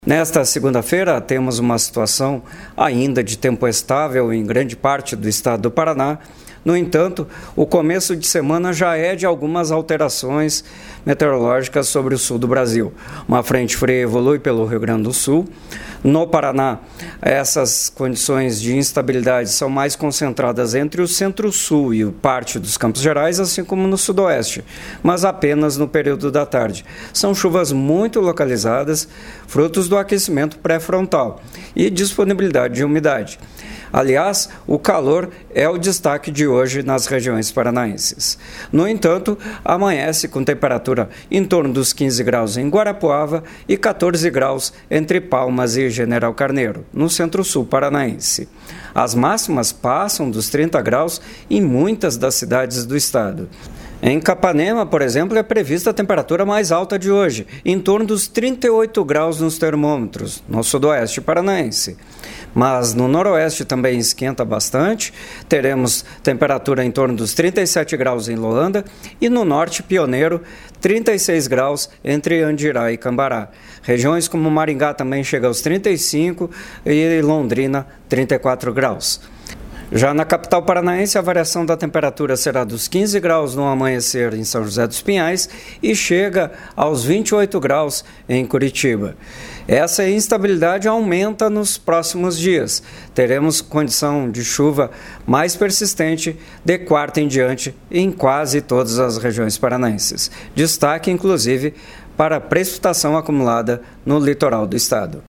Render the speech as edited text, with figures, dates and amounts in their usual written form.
Nesta segunda-feira, temos uma situação ainda de tempo estável em grande parte do estado do Paraná. No entanto, o começo de semana já é de algumas alterações meteorológicas sobre o sul do Brasil. Uma frente fria evolui pelo Rio Grande do Sul. No Paraná, essas condições de instabilidade são mais concentradas entre o centro-sul e parte dos Campos Gerais, assim como no sudoeste, mas apenas no período da tarde. São chuvas muito localizadas, frutos do aquecimento pré-frontal e disponibilidade de umidade. Aliás, o calor é o destaque de hoje nas regiões paranaenses. No entanto, amanhece com temperatura em torno dos 15 graus em Guarapuava e 14 graus entre Palmas e General Carneiro, no centro-sul paranaense. As máximas passam dos 30 graus em muitas das cidades do estado. Em Capanema, por exemplo, é prevista a temperatura mais alta de hoje, em torno dos 38 graus nos termômetros, no sudoeste paranaense. Mas no noroeste também esquenta bastante, teremos temperatura em torno dos 37 graus em Loanda e no norte pioneiro, 36 graus entre Andirá e Cambará. Regiões como Maringá também chega aos 35 e Londrina 34 graus. Já na capital paranaense, a variação da temperatura será dos 15 graus no amanhecer em São José dos Pinhais e chega aos 28 graus em Curitiba. Essa instabilidade aumenta nos próximos dias. Teremos condição de chuva mais persistente de quarta em diante em quase todas as regiões paranaenses. Destaque, inclusive, para a precipitação acumulada no litoral do estado.